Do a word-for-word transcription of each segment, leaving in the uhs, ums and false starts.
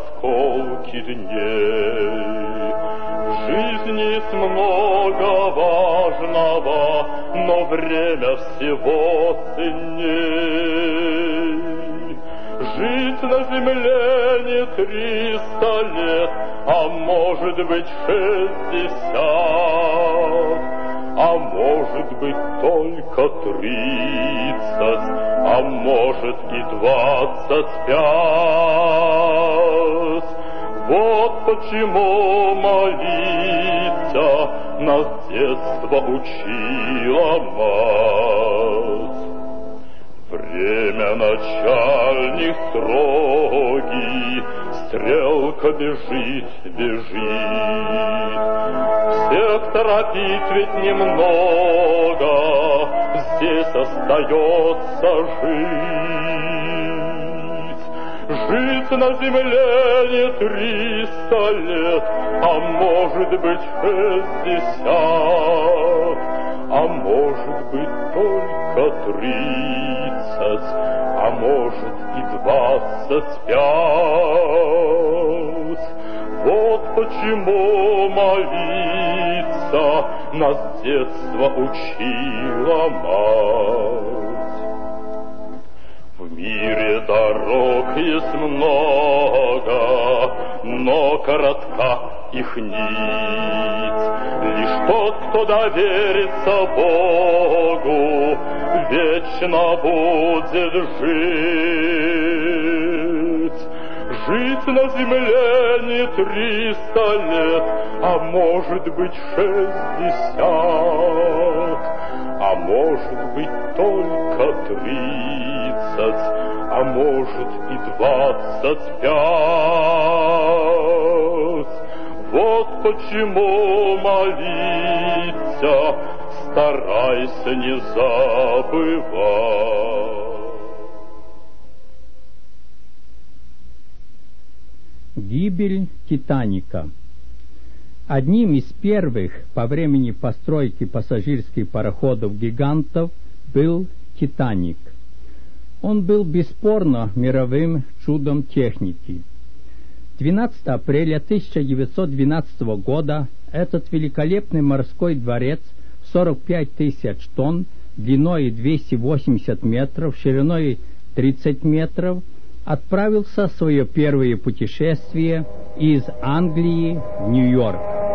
сколки дней. В жизни есть много важного, но время всего ценней. Жить на земле не триста лет, а может быть шестьдесят, а может быть только тридцать, а может и двадцать пять. Вот почему молиться нас детство учила мать. Время начальник строгий, стрелка бежит, бежит. Всех торопить ведь немного, здесь остается жить. Жить на земле не триста лет, а может быть шестьдесят, а может быть только тридцать, а может и двадцать пять. Вот почему молиться нас детство учила мать. В мире дорог есть много, но коротка их нить. Лишь тот, кто доверится Богу, вечно будет жить. Жить на земле не триста лет, а может быть шестьдесят, а может быть только тридцать, а может и двадцать пять. Вот почему молиться старайся не забывать. Гибель Титаника. Одним из первых по времени постройки пассажирских пароходов-гигантов был «Титаник». Он был бесспорно мировым чудом техники. двенадцатого апреля тысяча девятьсот двенадцатого года этот великолепный морской дворец, сорок пять тысяч тонн, длиной двести восемьдесят метров, шириной тридцать метров, отправился в свое первое путешествие из Англии в Нью-Йорк.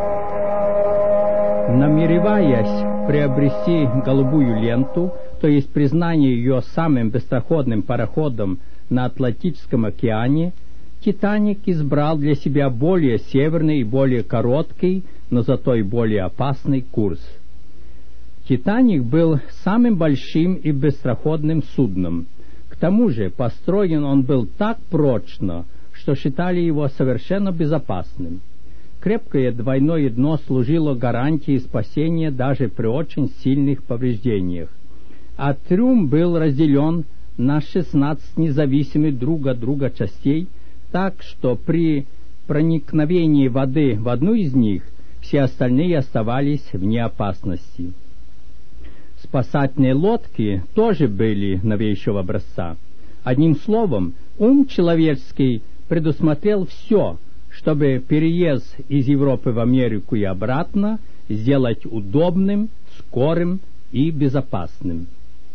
Намереваясь приобрести голубую ленту, то есть признание ее самым быстроходным пароходом на Атлантическом океане, «Титаник» избрал для себя более северный и более короткий, но зато и более опасный курс. «Титаник» был самым большим и быстроходным судном. К тому же построен он был так прочно, что считали его совершенно безопасным. Крепкое двойное дно служило гарантией спасения даже при очень сильных повреждениях, а трюм был разделен на шестнадцать независимых друг от друга частей, так что при проникновении воды в одну из них все остальные оставались вне опасности. Спасательные лодки тоже были новейшего образца. Одним словом, ум человеческий предусмотрел все, чтобы переезд из Европы в Америку и обратно сделать удобным, скорым и безопасным.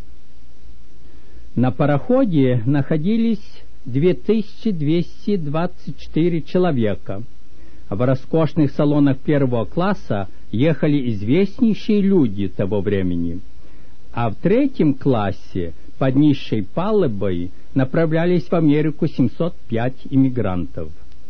На пароходе находились две тысячи двести двадцать четыре человека. В роскошных салонах первого класса ехали известнейшие люди того времени, а в третьем классе под низшей палубой направлялись в Америку семьсот пять иммигрантов.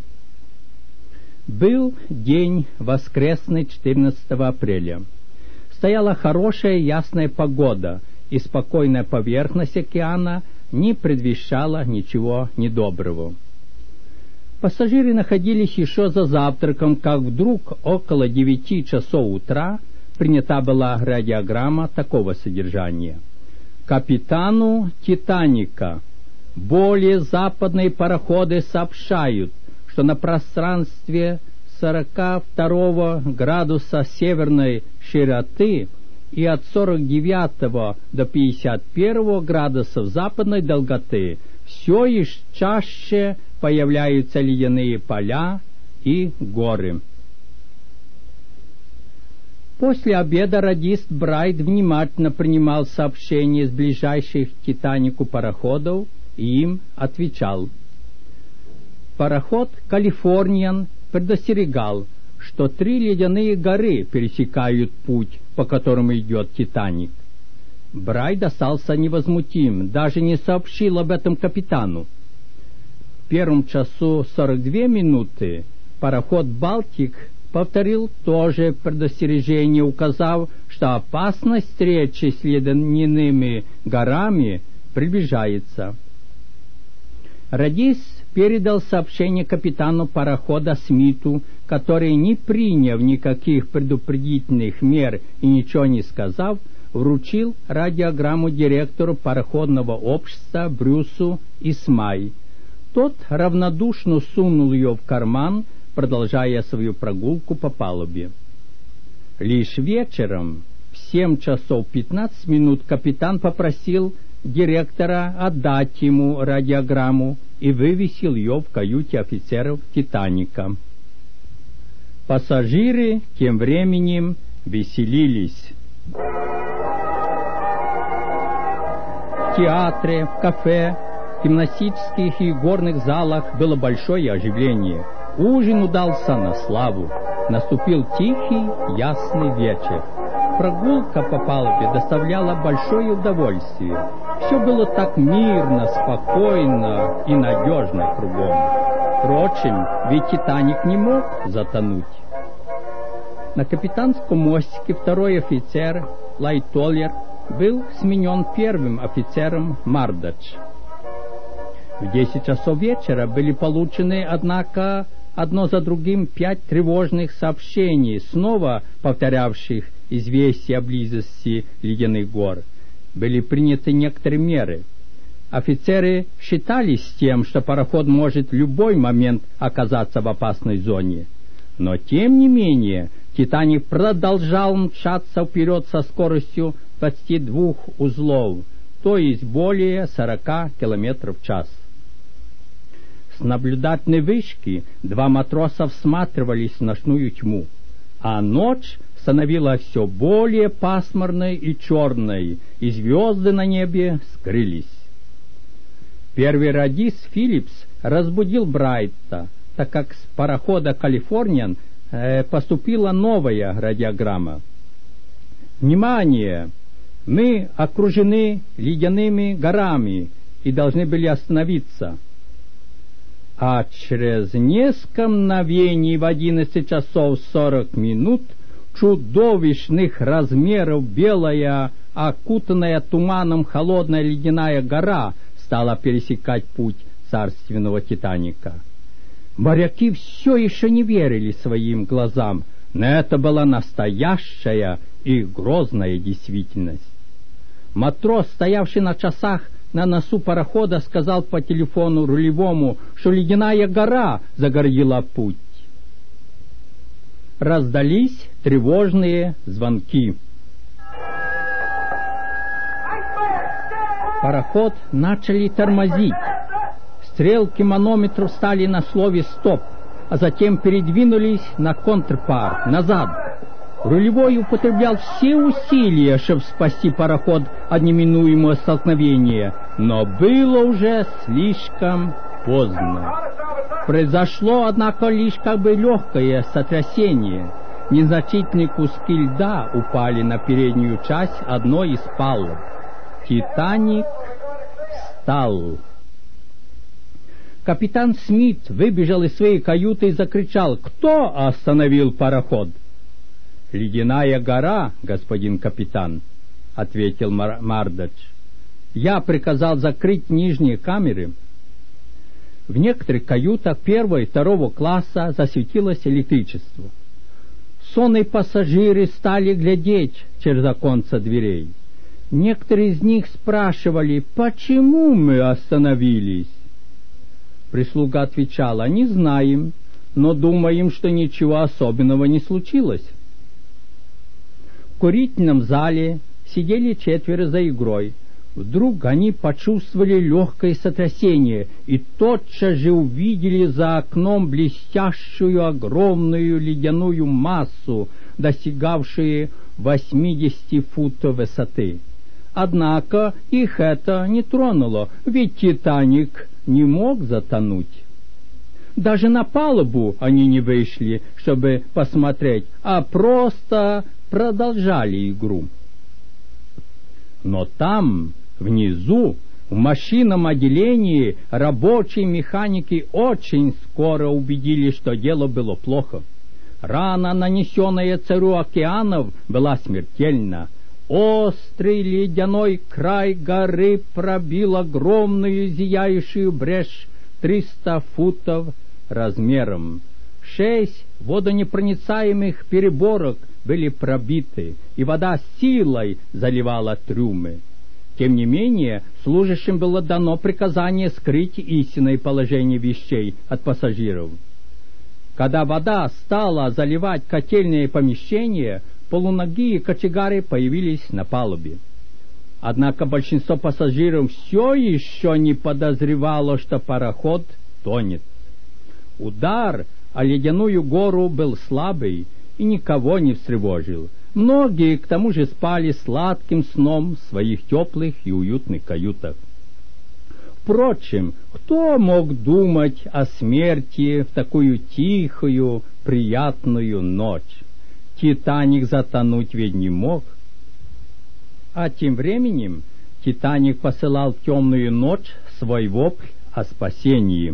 Был день воскресный четырнадцатого апреля. Стояла хорошая ясная погода, и спокойная поверхность океана не предвещала ничего недоброго. Пассажиры находились еще за завтраком, как вдруг около девяти часов утра принята была радиограмма такого содержания: «Капитану Титаника, более западные пароходы сообщают, что на пространстве сорок два градуса северной широты и от сорок девятого до пятьдесят первого градусов западной долготы все еще чаще появляются ледяные поля и горы. После обеда радист Брайт внимательно принимал сообщения с ближайших к «Титанику» пароходов и им отвечал. Пароход «Калифорниан» предостерегал, что три ледяные горы пересекают путь, по которому идет «Титаник». Брайт остался невозмутим, даже не сообщил об этом капитану. В первом часу сорок две минуты пароход «Балтик» повторил то же предостережение, указав, что опасность встречи с ледяными горами приближается. Радист передал сообщение капитану парохода Смиту, который, не приняв никаких предупредительных мер и ничего не сказав, вручил радиограмму директору пароходного общества Брюсу Исмай. Тот равнодушно сунул ее в карман, продолжая свою прогулку по палубе. Лишь вечером, в семь часов пятнадцать минут, капитан попросил директора отдать ему радиограмму и вывесил ее в каюте офицеров «Титаника». Пассажиры тем временем веселились. В театре, в кафе, в гимнастических и горных залах было большое оживление. Ужин удался на славу. Наступил тихий, ясный вечер. Прогулка по палубе доставляла большое удовольствие. Все было так мирно, спокойно и надежно кругом. Впрочем, ведь «Титаник» не мог затонуть. На капитанском мостике второй офицер, Лайтоллер, был сменен первым офицером Мардач. В десять часов вечера были получены, однако, одно за другим пять тревожных сообщений, снова повторявших известия о близости ледяных гор. Были приняты некоторые меры. Офицеры считались с тем, что пароход может в любой момент оказаться в опасной зоне. Но, тем не менее, «Титаник» продолжал мчаться вперед со скоростью двадцати двух узлов, то есть более сорока километров в час. С наблюдательной вышки два матроса всматривались в ночную тьму, а ночь становилась все более пасмурной и черной, и звезды на небе скрылись. Первый радист Филлипс разбудил Брайта, так как с парохода «Калифорниан» э, поступила новая радиограмма. «Внимание! Мы окружены ледяными горами и должны были остановиться». А через несколько мгновений в одиннадцать часов сорок минут чудовищных размеров белая, окутанная туманом холодная ледяная гора стала пересекать путь царственного «Титаника». Моряки все еще не верили своим глазам, но это была настоящая и грозная действительность. Матрос, стоявший на часах на носу парохода, сказал по телефону рулевому, что ледяная гора загородила путь. Раздались тревожные звонки. Пароход начали тормозить. Стрелки манометров стали на слове «стоп», а затем передвинулись на контрпар, назад. Рулевой употреблял все усилия, чтобы спасти пароход от неминуемого столкновения, но было уже слишком поздно. Произошло, однако, лишь как бы легкое сотрясение. Незначительные куски льда упали на переднюю часть одной из палуб. «Титаник» встал. Капитан Смит выбежал из своей каюты и закричал: «Кто остановил пароход?» «Ледяная гора, господин капитан», — ответил Мар- Мардач. «Я приказал закрыть нижние камеры». В некоторых каютах первого и второго класса засветилось электричество. Сонные пассажиры стали глядеть через оконца дверей. Некоторые из них спрашивали, почему мы остановились. Прислуга отвечала: «Не знаем, но думаем, что ничего особенного не случилось». В курительном зале сидели четверо за игрой. Вдруг они почувствовали легкое сотрясение и тотчас же увидели за окном блестящую огромную ледяную массу, достигавшую восьмидесяти футов высоты. Однако их это не тронуло, ведь «Титаник» не мог затонуть. Даже на палубу они не вышли, чтобы посмотреть, а просто продолжали игру. Но там, внизу, в машинном отделении, рабочие механики очень скоро убедились, что дело было плохо. Рана, нанесенная царю океанов, была смертельна. Острый ледяной край горы пробил огромную зияющую брешь триста футов размером. Шесть водонепроницаемых переборок были пробиты, и вода силой заливала трюмы. Тем не менее, служащим было дано приказание скрыть истинное положение вещей от пассажиров. Когда вода стала заливать котельные помещения, полуногие кочегары появились на палубе. Однако большинство пассажиров все еще не подозревало, что пароход тонет. Удар о ледяную гору был слабый и никого не встревожил. Многие, к тому же, спали сладким сном в своих теплых и уютных каютах. Впрочем, кто мог думать о смерти в такую тихую, приятную ночь? «Титаник» затонуть ведь не мог. А тем временем «Титаник» посылал в темную ночь свой вопль о спасении.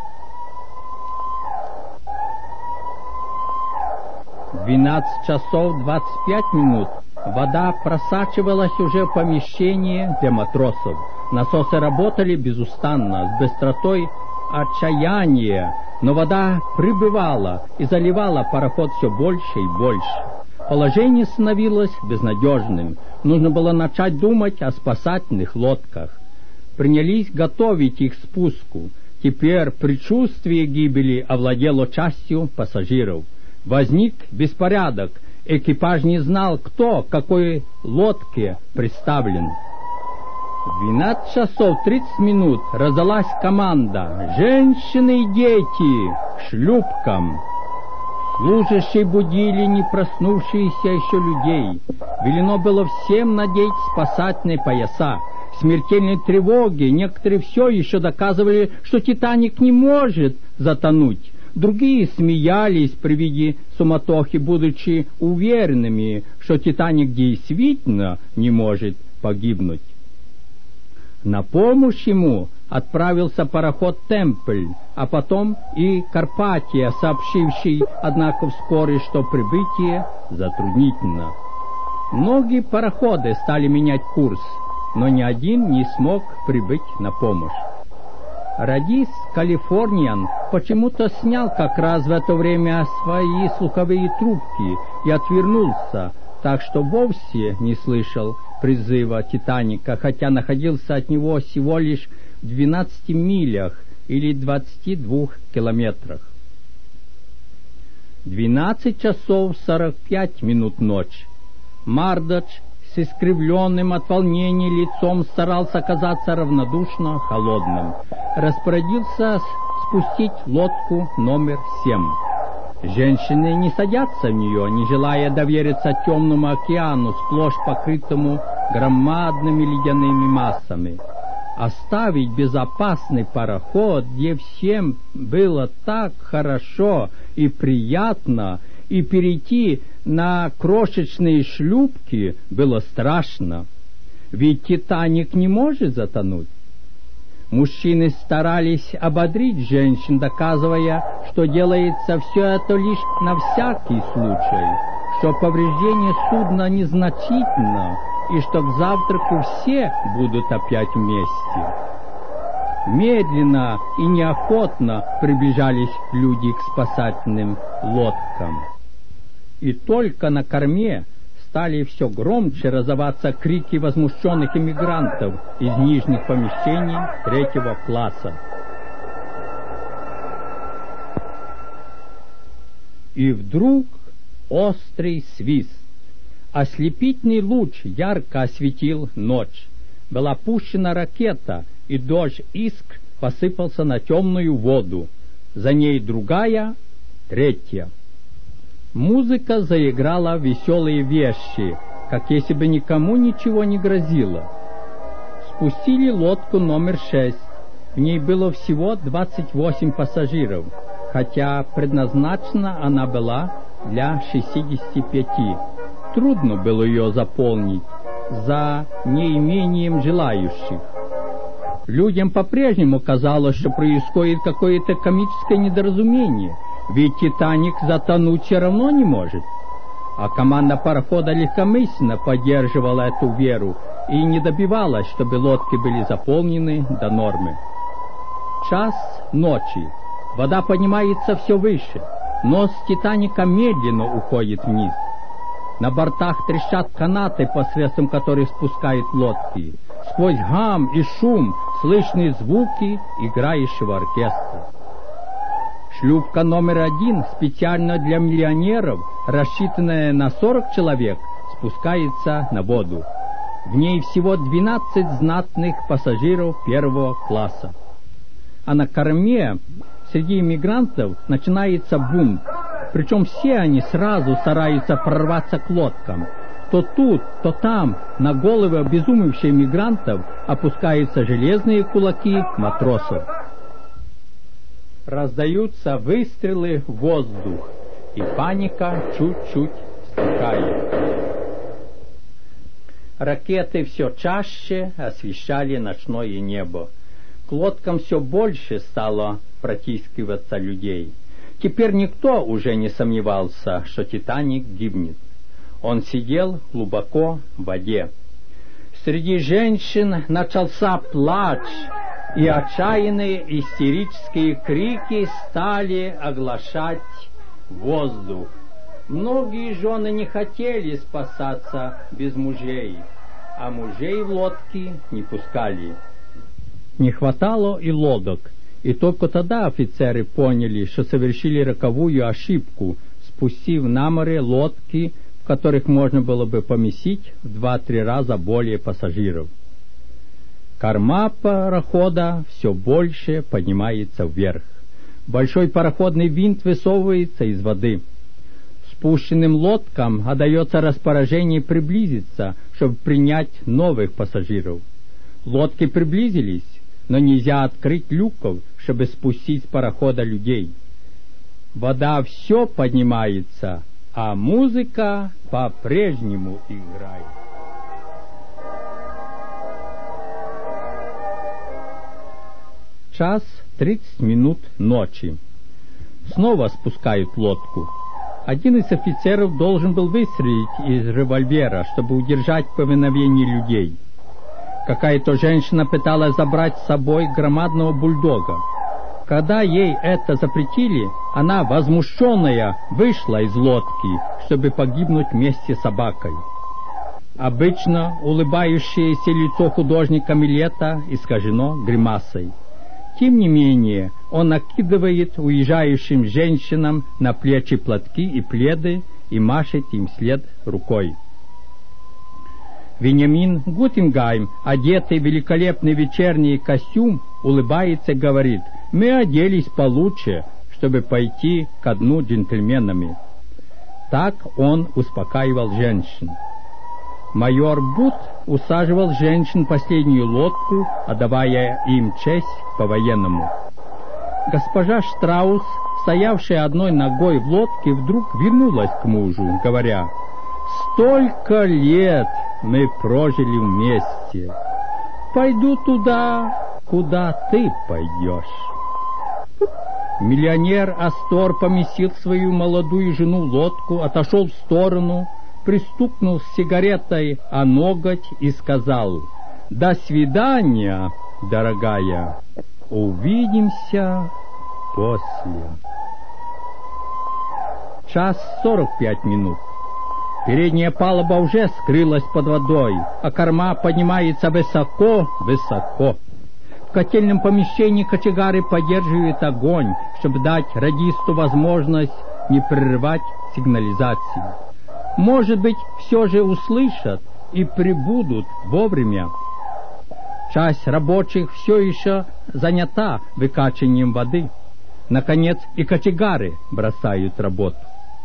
Двенадцать часов двадцать пять минут. Вода просачивалась уже в помещение для матросов. Насосы работали безустанно, с быстротой отчаяния, но вода прибывала и заливала пароход все больше и больше. Положение становилось безнадежным. Нужно было начать думать о спасательных лодках. Принялись готовить их к спуску. Теперь предчувствие гибели овладело частью пассажиров. Возник беспорядок. Экипаж не знал, кто к какой лодке представлен. В двенадцать часов тридцать минут раздалась команда: «Женщины и дети к шлюпкам!» Служащие будили не проснувшиеся еще людей. Велено было всем надеть спасательные пояса. В смертельной тревоге некоторые все еще доказывали, что «Титаник» не может затонуть. Другие смеялись при виде суматохи, будучи уверенными, что «Титаник» действительно не может погибнуть. На помощь ему отправился пароход «Темпль», а потом и «Карпатия», сообщивший, однако, вскоре, что прибытие затруднительно. Многие пароходы стали менять курс, но ни один не смог прибыть на помощь. Радист «Калифорниан» почему-то снял как раз в это время свои слуховые трубки и отвернулся, так что вовсе не слышал призыва «Титаника», хотя находился от него всего лишь в двенадцати милях или двадцати двух километрах. Двенадцать часов сорок пять минут ночи. Мардач с искривленным от волнения лицом старался казаться равнодушно холодным. Распорядился спустить лодку номер семь. Женщины не садятся в нее, не желая довериться темному океану, сплошь покрытому громадными ледяными массами. Оставить безопасный пароход, где всем было так хорошо и приятно, и перейти на крошечные шлюпки было страшно. Ведь «Титаник» не может затонуть. Мужчины старались ободрить женщин, доказывая, что делается все это лишь на всякий случай, что повреждение судна незначительно, и что к завтраку все будут опять вместе. Медленно и неохотно приближались люди к спасательным лодкам. И только на корме стали все громче раздаваться крики возмущенных эмигрантов из нижних помещений третьего класса. И вдруг острый свист. Ослепительный луч ярко осветил ночь. была пущена ракета, и дождь искр посыпался на темную воду. За ней другая, третья. Музыка заиграла веселые вещи, как если бы никому ничего не грозило. Спустили лодку номер шесть. В ней было всего двадцать восемь пассажиров, хотя предназначена она была для шестидесяти пяти. Трудно было ее заполнить за неимением желающих. Людям по-прежнему казалось, что происходит какое-то комическое недоразумение, ведь «Титаник» затонуть все равно не может. А команда парохода легкомысленно поддерживала эту веру и не добивалась, чтобы лодки были заполнены до нормы. Час ночи. Вода поднимается все выше. Нос «Титаника» медленно уходит вниз. На бортах трещат канаты, посредством которых спускают лодки. Сквозь гам и шум слышны звуки играющего оркестра. Шлюпка номер один, специально для миллионеров, рассчитанная на сорок человек, спускается на воду. В ней всего двенадцать знатных пассажиров первого класса. А на корме среди иммигрантов начинается бунт. Причем все они сразу стараются прорваться к лодкам. То тут, то там на головы обезумевших мигрантов опускаются железные кулаки матросов. Раздаются выстрелы в воздух, и паника чуть-чуть стихает. Ракеты все чаще освещали ночное небо. К лодкам все больше стало протискиваться людей. Теперь никто уже не сомневался, что «Титаник» гибнет. Он сидел глубоко в воде. Среди женщин начался плач, и отчаянные истерические крики стали оглашать воздух. Многие жены не хотели спасаться без мужей, а мужей в лодки не пускали. Не хватало и лодок, и только тогда офицеры поняли, что совершили роковую ошибку, спустив на море лодки, в которых можно было бы поместить в два-три раза более пассажиров. Корма парохода все больше поднимается вверх. Большой пароходный винт высовывается из воды. Спущенным лодкам отдается распоряжение приблизиться, чтобы принять новых пассажиров. Лодки приблизились, но нельзя открыть люков, чтобы спустить с парохода людей. Вода все поднимается, а музыка по-прежнему играет. Час тридцать минут ночи. Снова спускают лодку. Один из офицеров должен был выстрелить из револьвера, чтобы удержать повиновение людей. Какая-то женщина пыталась забрать с собой громадного бульдога. Когда ей это запретили, она, возмущенная, вышла из лодки, чтобы погибнуть вместе с собакой. Обычно улыбающееся лицо художника Милета искажено гримасой. Тем не менее, он накидывает уезжающим женщинам на плечи платки и пледы и машет им вслед рукой. Вениамин Гутенгайм, одетый в великолепный вечерний костюм, улыбается и говорит: «Мы оделись получше, чтобы пойти ко дну джентльменами». Так он успокаивал женщин. Майор Бут усаживал женщин в последнюю лодку, отдавая им честь по-военному. Госпожа Штраус, стоявшая одной ногой в лодке, вдруг вернулась к мужу, говоря: «Столько лет мы прожили вместе. Пойду туда, куда ты пойдешь». Миллионер Астор поместил свою молодую жену в лодку, отошел в сторону, пристукнул с сигаретой о ноготь и сказал: «До свидания, дорогая, увидимся после». Час сорок пять минут. Передняя палуба уже скрылась под водой, а корма поднимается высоко-высоко. В котельном помещении кочегары поддерживают огонь, чтобы дать радисту возможность не прерывать сигнализацию. Может быть, все же услышат и прибудут вовремя. Часть рабочих все еще занята выкачиванием воды. Наконец, и кочегары бросают работу.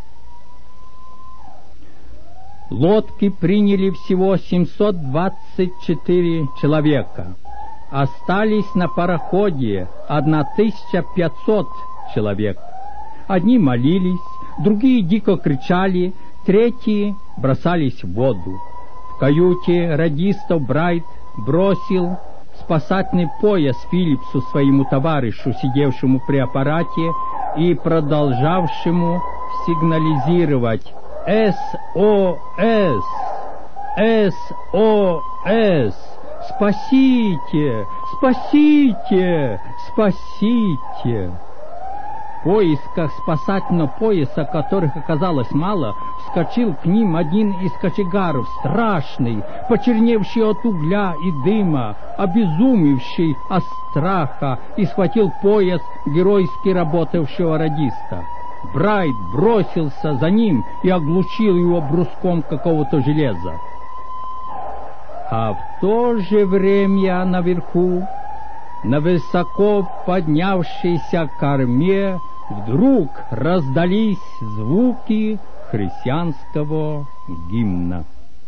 Лодки приняли всего семьсот двадцать четыре человека. Остались на пароходе тысяча пятьсот человек. Одни молились, другие дико кричали, третьи бросались в воду. В каюте радистов Брайт бросил спасательный пояс Филлипсу, своему товарищу, сидевшему при аппарате и продолжавшему сигнализировать «эс о эс! эс о эс! Спасите! Спасите! Спасите!» В поисках спасательного пояса, которых оказалось мало, вскочил к ним один из кочегаров, страшный, почерневший от угля и дыма, обезумевший от страха, и схватил пояс геройски работавшего радиста. Брайт бросился за ним и оглушил его бруском какого-то железа. А в то же время наверху, на высоко поднявшейся корме, вдруг раздались звуки христианского гимна.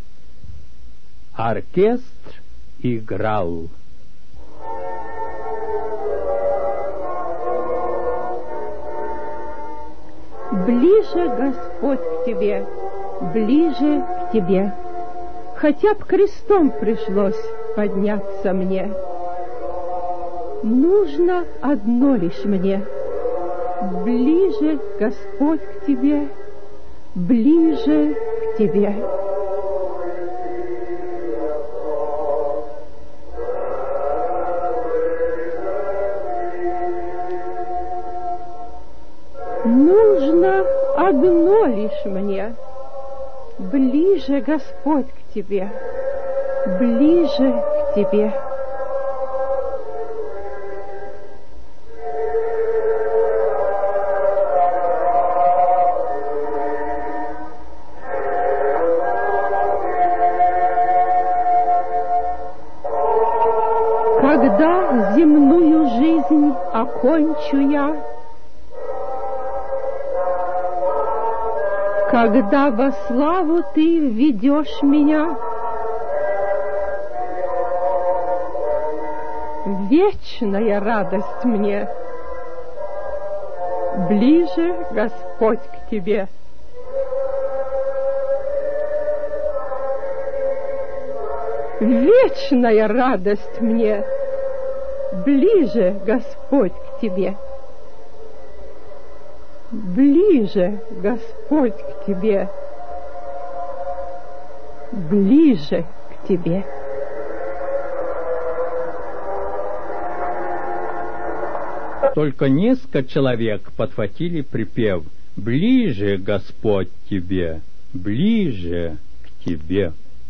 Оркестр играл. Ближе, Господь, к Тебе, ближе к Тебе, хотя б крестом пришлось подняться мне. Нужно одно лишь мне: ближе, Господь, к Тебе, ближе к Тебе. Нужно одно лишь мне: ближе, Господь, к Тебе, ближе к Тебе. Когда земную жизнь окончу я, когда во славу Ты введешь меня, вечная радость мне: ближе, Господь, к Тебе. Вечная радость мне: ближе, Господь, к Тебе. Ближе, Господь, к Тебе, ближе к Тебе. Только несколько человек подхватили припев «Ближе, Господь, к Тебе, ближе к Тебе».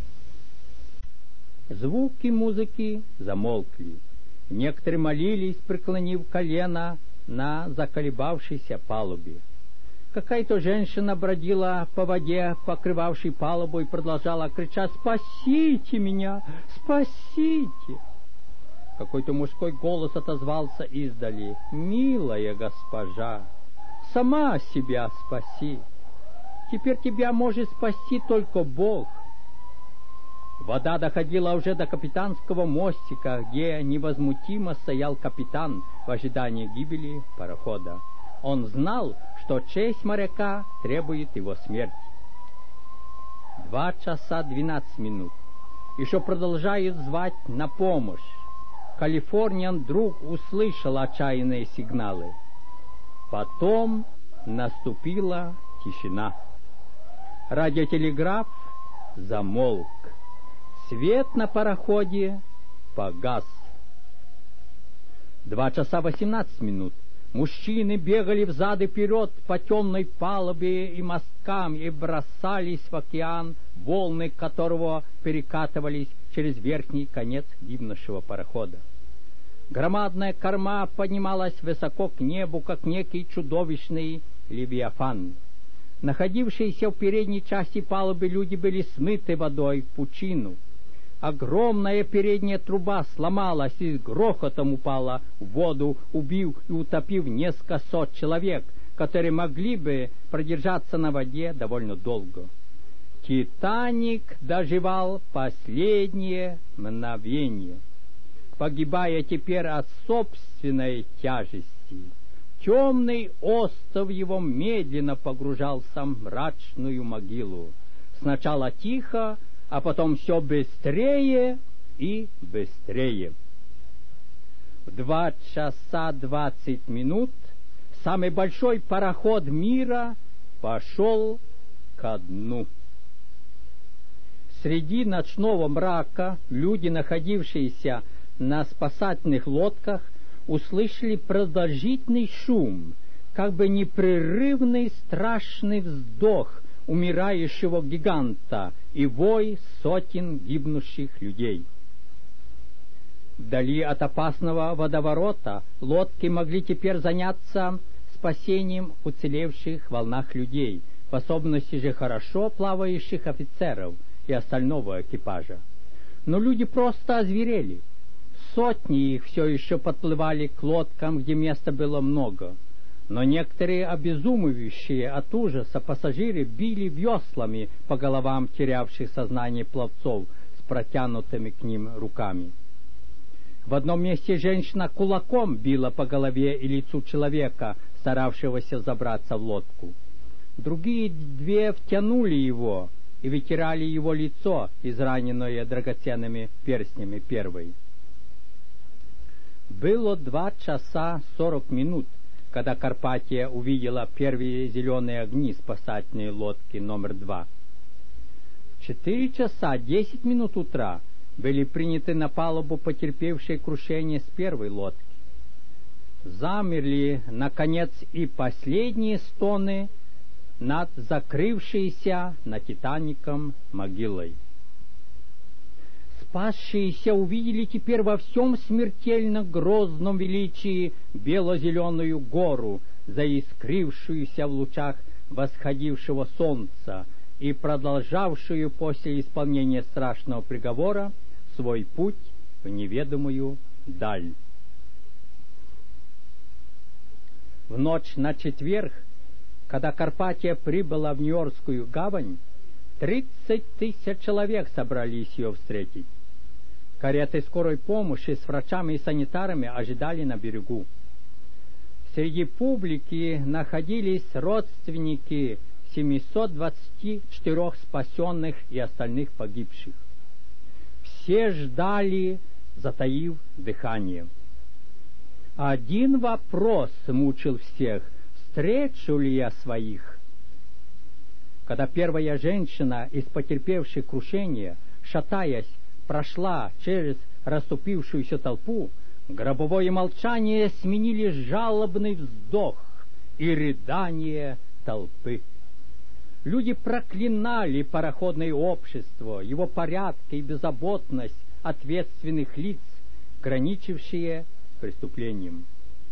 Звуки музыки замолкли. Некоторые молились, преклонив колено на заколебавшейся палубе. Какая-то женщина бродила по воде, покрывавшей палубу, и продолжала кричать: «Спасите меня! Спасите!» Какой-то мужской голос отозвался издали: «Милая госпожа, сама себя спаси! Теперь тебя может спасти только Бог». Вода доходила уже до капитанского мостика, где невозмутимо стоял капитан в ожидании гибели парохода. Он знал, что честь моряка требует его смерти. Два часа двенадцать минут. Еще продолжают звать на помощь. Калифорниан вдруг услышал отчаянные сигналы. Потом наступила тишина. Радиотелеграф замолк. Свет на пароходе погас. Два часа восемнадцать минут. Мужчины бегали взад и вперед по темной палубе и мосткам и бросались в океан, волны которого перекатывались через верхний конец гибнущего парохода. Громадная корма поднималась высоко к небу, как некий чудовищный левиафан. Находившиеся в передней части палубы люди были смыты водой в пучину. Огромная передняя труба сломалась и с грохотом упала в воду, убив и утопив несколько сот человек, которые могли бы продержаться на воде довольно долго. «Титаник» доживал последнее мгновение, погибая теперь от собственной тяжести. Темный остров его медленно погружался в мрачную могилу. Сначала тихо, а потом все быстрее и быстрее. В два часа двадцать минут самый большой пароход мира пошел ко дну. Среди ночного мрака люди, находившиеся на спасательных лодках, услышали продолжительный шум, как бы непрерывный страшный вздох умирающего гиганта и вой сотен гибнущих людей. Вдали от опасного водоворота лодки могли теперь заняться спасением уцелевших в волнах людей, в особенности же хорошо плавающих офицеров и остального экипажа. Но люди просто озверели. Сотни их все еще подплывали к лодкам, где места было много. Но некоторые обезумевающие от ужаса пассажиры били веслами по головам терявших сознание пловцов с протянутыми к ним руками. В одном месте женщина кулаком била по голове и лицу человека, старавшегося забраться в лодку. Другие две втянули его и вытирали его лицо, израненное драгоценными перстнями первой. Было два часа сорок минут, когда Карпатия увидела первые зеленые огни спасательной лодки номер два. В четыре часа десять минут утра были приняты на палубу потерпевшие крушение с первой лодки. Замерли, наконец, и последние стоны над закрывшейся на «Титаником» могилой. Спасшиеся увидели теперь во всем смертельно грозном величии бело-зеленую гору, заискрившуюся в лучах восходившего солнца и продолжавшую после исполнения страшного приговора свой путь в неведомую даль. В ночь на четверг, когда Карпатия прибыла в Нью-Йоркскую гавань, тридцать тысяч человек собрались ее встретить. Кареты скорой помощи с врачами и санитарами ожидали на берегу. Среди публики находились родственники семисот двадцати четырёх спасенных и остальных погибших. Все ждали, затаив дыхание. Один вопрос мучил всех: встречу ли я своих? Когда первая женщина из потерпевших крушение, шатаясь, прошла через расступившуюся толпу, гробовое молчание сменили жалобный вздох и рыдание толпы. Люди проклинали пароходное общество, его порядки и беззаботность ответственных лиц, граничившие с преступлением.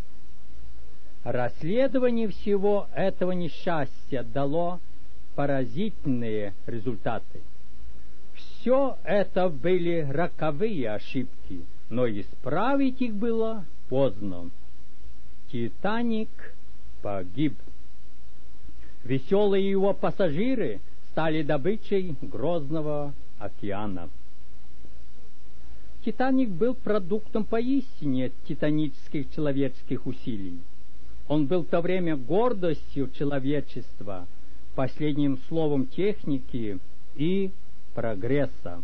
Расследование всего этого несчастья дало поразительные результаты. Все это были роковые ошибки, но исправить их было поздно. «Титаник» погиб. Веселые его пассажиры стали добычей грозного океана. «Титаник» был продуктом поистине титанических человеческих усилий. Он был в то время гордостью человечества, последним словом техники и прогресса.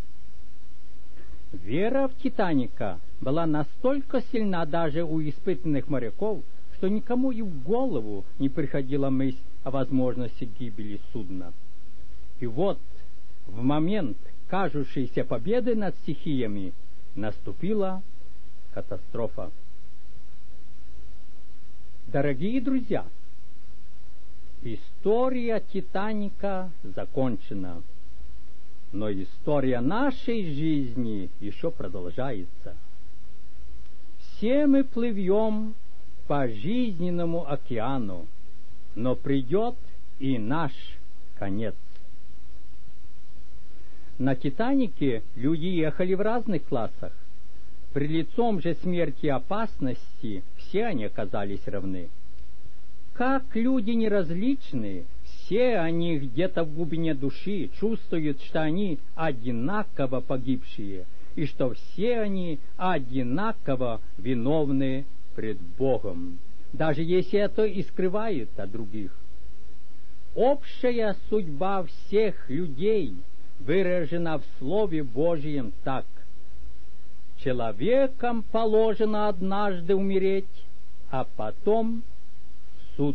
Вера в «Титаника» была настолько сильна даже у испытанных моряков, что никому и в голову не приходила мысль о возможности гибели судна. И вот, в момент кажущейся победы над стихиями, наступила катастрофа. Дорогие друзья, история «Титаника» закончена, но история нашей жизни еще продолжается. Все мы плывем по жизненному океану, но придет и наш конец. На «Титанике» люди ехали в разных классах. При лицом же смерти и опасности все они оказались равны. Как люди неразличные, все они где-то в глубине души чувствуют, что они одинаково погибшие, и что все они одинаково виновны пред Богом, даже если это и скрывают от других. Общая судьба всех людей выражена в Слове Божьем так: человекам положено однажды умереть, а потом суд.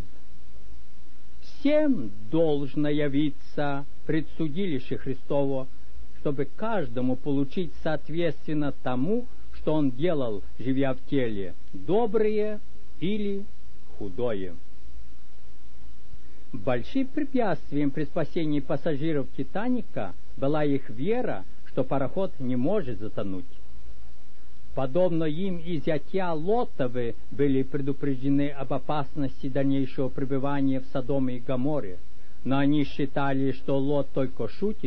Всем должно явиться пред судилище Христово, чтобы каждому получить соответственно тому, что он делал, живя в теле, доброе или худое. Большим препятствием при спасении пассажиров «Титаника» была их вера, что пароход не может затонуть. Подобно им и зятья Лотовы были предупреждены об опасности дальнейшего пребывания в Содоме и Гоморе, но они считали, что Лот только шутит.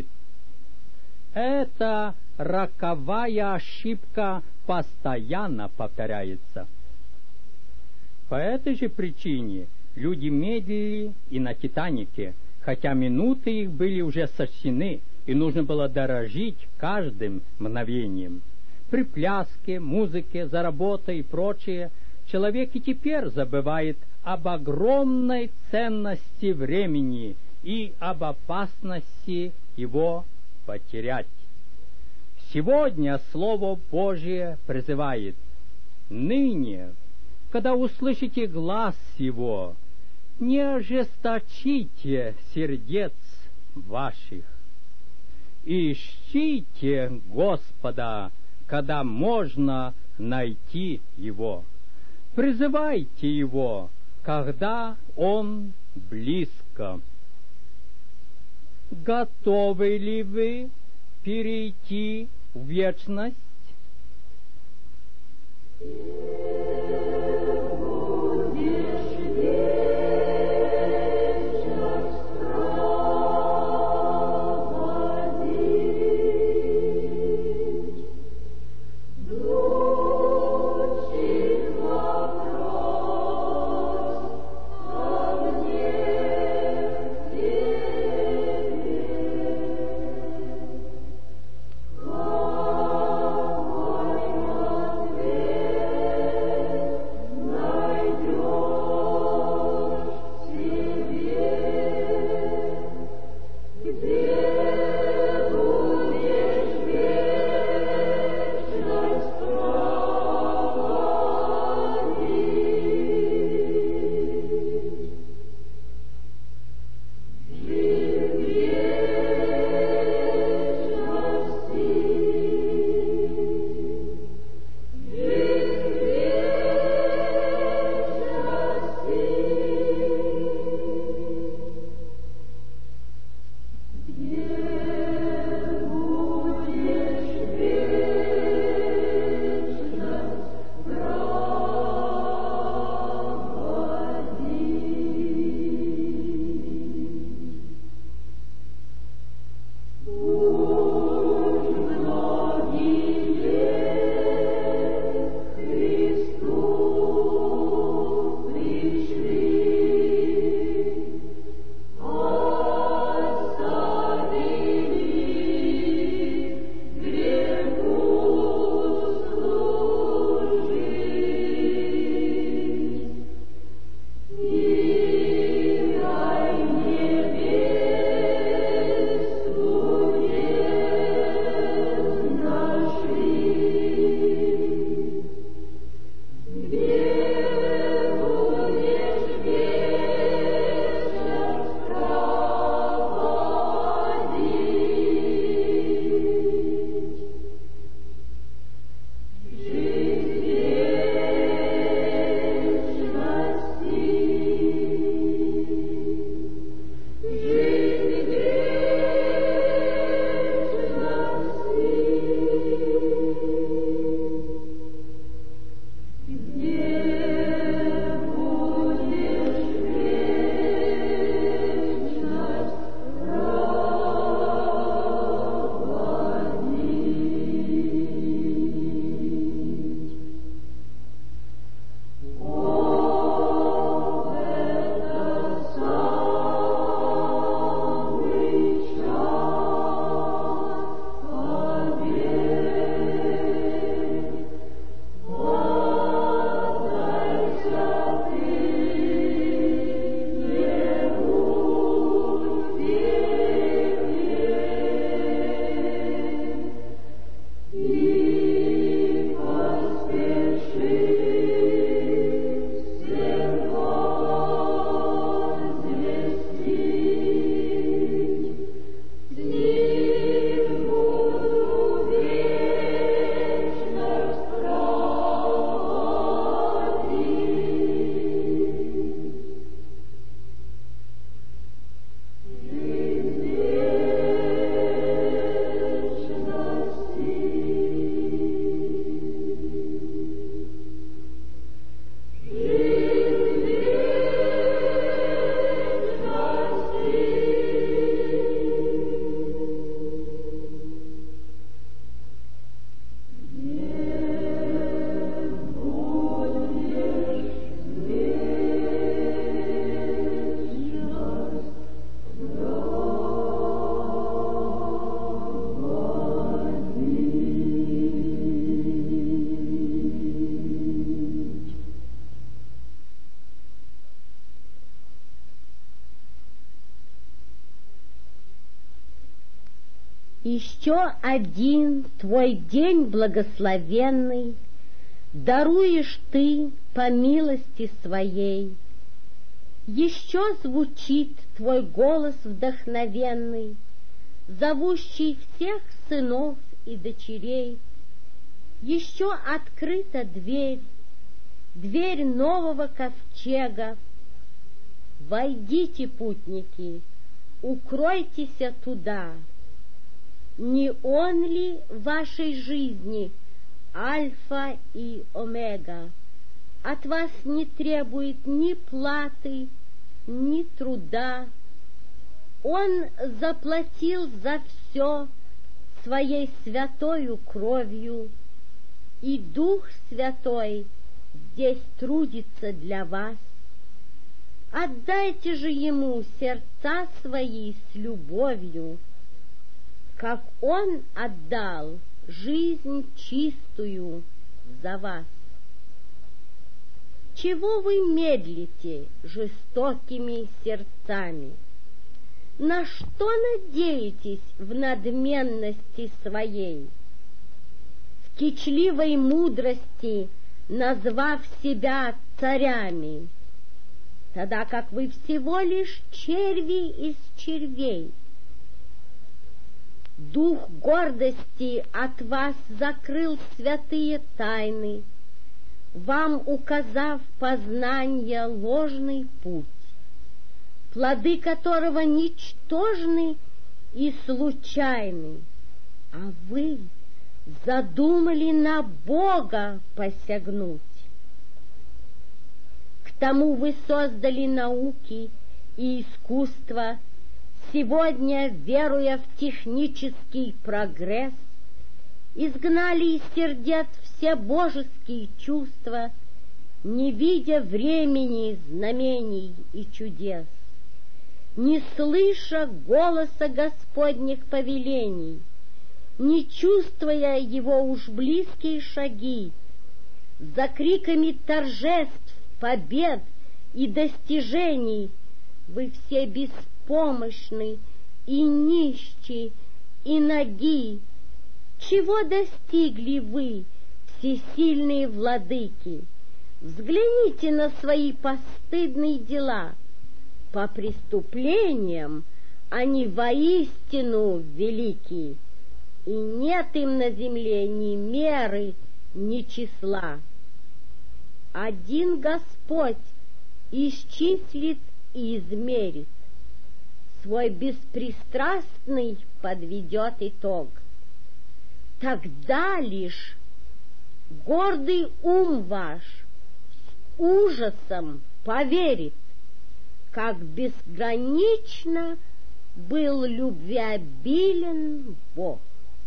Эта роковая ошибка постоянно повторяется. По этой же причине люди медлили и на «Титанике», хотя минуты их были уже сочтены, и нужно было дорожить каждым мгновением. При пляске, музыке, за работой и прочее человек и теперь забывает об огромной ценности времени и об опасности его потерять. Сегодня Слово Божие призывает: ныне, когда услышите глас Его, не ожесточите сердец ваших. Ищите Господа, когда можно найти Его. Призывайте Его, когда Он близко. Готовы ли вы перейти в вечность? Еще один твой день благословенный даруешь ты по милости своей. Еще звучит твой голос вдохновенный, зовущий всех сынов и дочерей. Еще открыта дверь, дверь нового ковчега. Войдите, путники, укройтесь туда. Не он ли в вашей жизни альфа и омега? От вас не требует ни платы, ни труда. Он заплатил за все своей святою кровью, и Дух Святой здесь трудится для вас. Отдайте же Ему сердца свои с любовью, как Он отдал жизнь чистую за вас. Чего вы медлите жестокими сердцами? На что надеетесь в надменности своей? В кичливой мудрости, назвав себя царями, тогда как вы всего лишь черви из червей. Дух гордости от вас закрыл святые тайны, вам указав познание ложный путь, плоды которого ничтожны и случайны, а вы задумали на Бога посягнуть. К тому вы создали науки и искусство, сегодня, веруя в технический прогресс, изгнали из сердец все божеские чувства, не видя времени, знамений и чудес, не слыша голоса Господних повелений, не чувствуя его уж близкие шаги, за криками торжеств, побед и достижений вы все беспомощны и нищи, и ноги. Чего достигли вы, всесильные владыки? Взгляните на свои постыдные дела. По преступлениям они воистину велики, и нет им на земле ни меры, ни числа. Один Господь исчислит и измерит, свой беспристрастный подведет итог. Тогда лишь гордый ум ваш с ужасом поверит, как безгранично был любвеобилен Бог.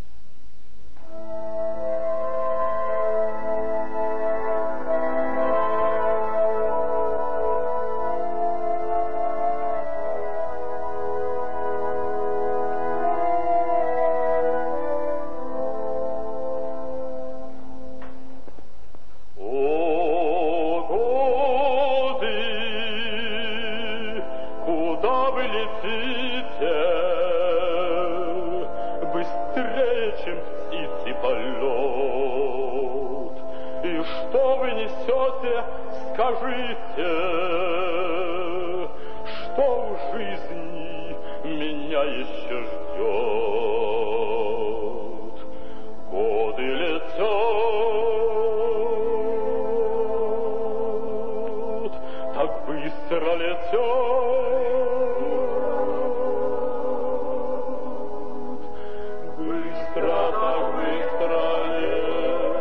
Скажите, что в жизни меня еще ждет? Годы летят, так быстро летят, быстро, так быстро летят.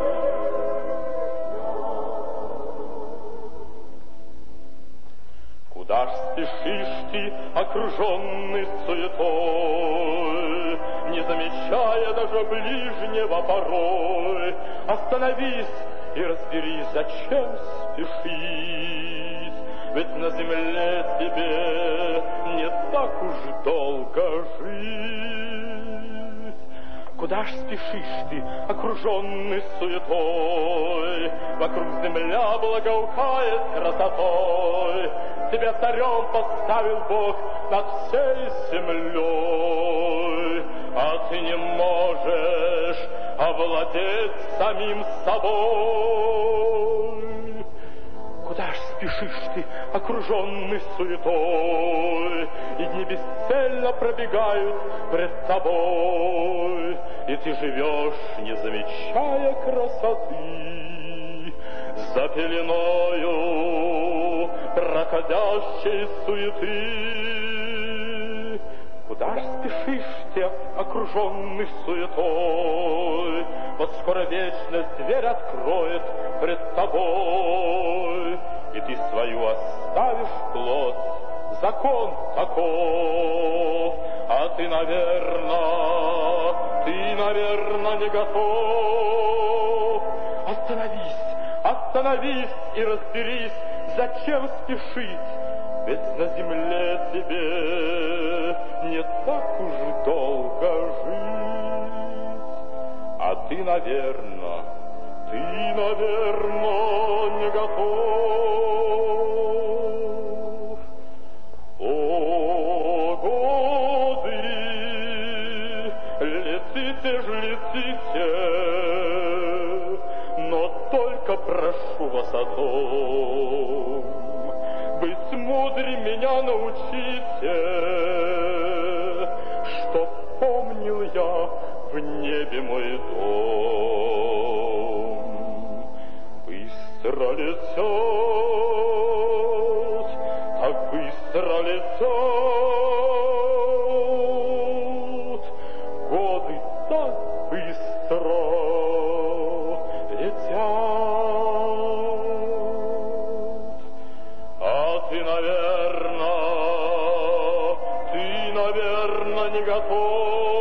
Куда ж спешишь ты, окруженный суетой, не замечая даже ближнего порой? Остановись и разберись, зачем спешить, ведь на земле тебе не так уж долго жить. Куда ж спешишь ты, окруженный суетой? Вокруг земля благоухает красотой. Тебя царем поставил Бог над всей землей. От ты не можешь овладеть самим собой. Куда ж спешишь ты, окруженный суетой, и дни бесцельно пробегают пред тобой, и ты живешь, не замечая красоты, за пеленою проходящей суеты. Куда ж спешишь ты, окруженный суетой? Вот скоро вечность дверь откроет пред тобой, и ты свою оставишь плоть. Закон таков, а ты, наверно, ты, наверно, не готов. Остановись, остановись и разберись, зачем спешить, ведь на земле тебе не так уж долго жить. А ты, наверно, ты, наверно, не готов. О, годы, летите ж, летите, но только прошу вас о том, быть мудрым меня научите, чтоб помнил я в небе мой дом. Быстро летят, так быстро летят, годы так быстро летят. А ты, наверно, ты, наверно, не готов.